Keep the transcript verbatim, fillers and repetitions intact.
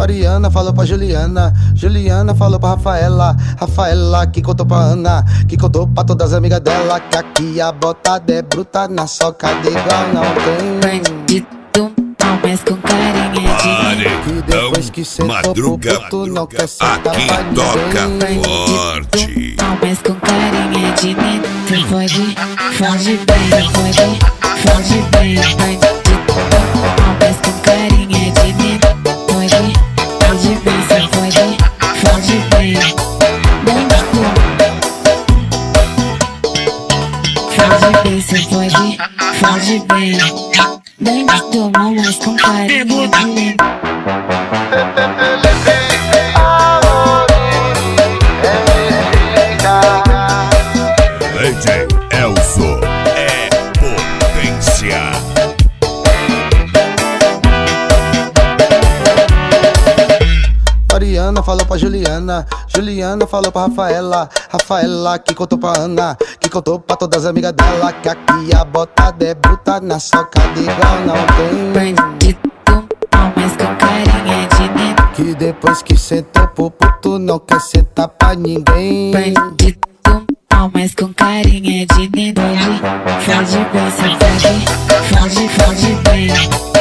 Mariana falou pra Juliana, Juliana falou pra Rafaela, Rafaela que contou pra Ana, que contou pra todas as amigas dela, que aqui a botada é bruta, na socada igual não tem. Bandido, não, mas com carinha de que depois que sentou pro puto não quer sentar pra aqui ninguém. toca forte. não, mas com carinha de menino. Tu pode, foge bem, pode, foge bem. Bandido, não, mas com carinha de menino. Pode, foge bem, cê pode, foge bem. Bandido, foge bem, cê pode, foge bem. Bandido, não, mas com carinha de menino. D J Elzo é potência. Mariana falou pra Juliana, Juliana falou pra Rafaela, Rafaela que contou pra Ana, que contou pra todas as amigas dela, que aqui a botada é bruta, na socada igual não tem. Bandido, não, mas com carinha de menino. Que depois que sentou pro puto não quer sentar pra ninguém. Bandido, não, mas com carinha de menino. Foge bem, cê pode, foge, foge bem.